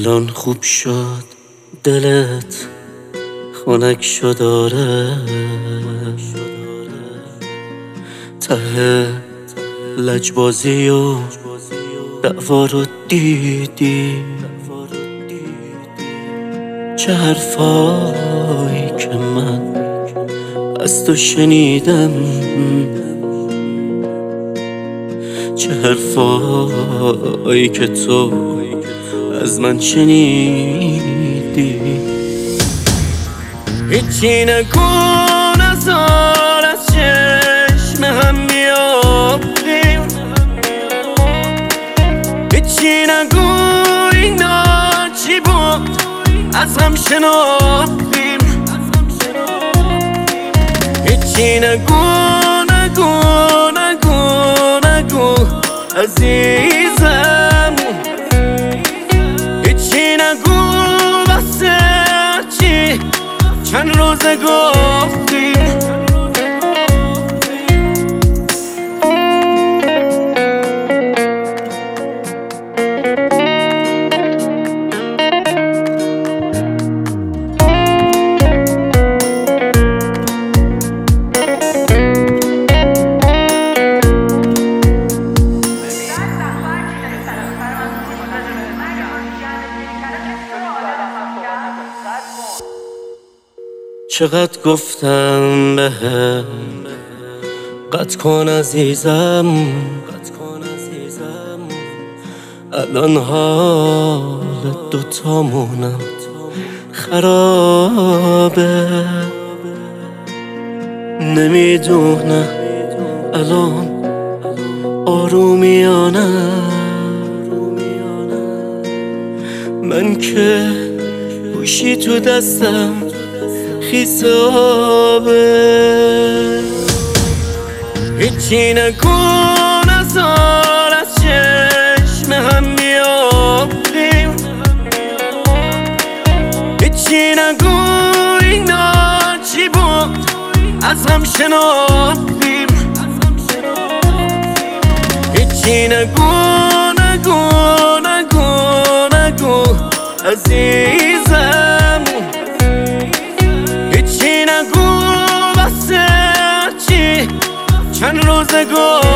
الان خوب شد دلت خنک شد آره ته لجبازی و دعوا رو دیدی چه حرفایی که من از تو شنیدم چه حرفایی که تو از من شنیدی هیچی نگو نزار از چشم هم بیافتیم هیچی نگو اینا چی بود از هم شناختیم هیچی نگو نگو نگو نگو عزیزم هیچی نگو واسه چی چند روزه گفتیم چقدر گفتم بهم قطع کن عزیزم الان حال دوتامونم خرابه نمیدونم الان آرومیانه من که گوشی تو دستم خیسابه هیچی نگو نزار از چشم هم بیافتیم هیچی نگو اینا چی بود از هم شناختیم هیچی نگو نگو نگو نگو عزیزم چند روزه گفتیم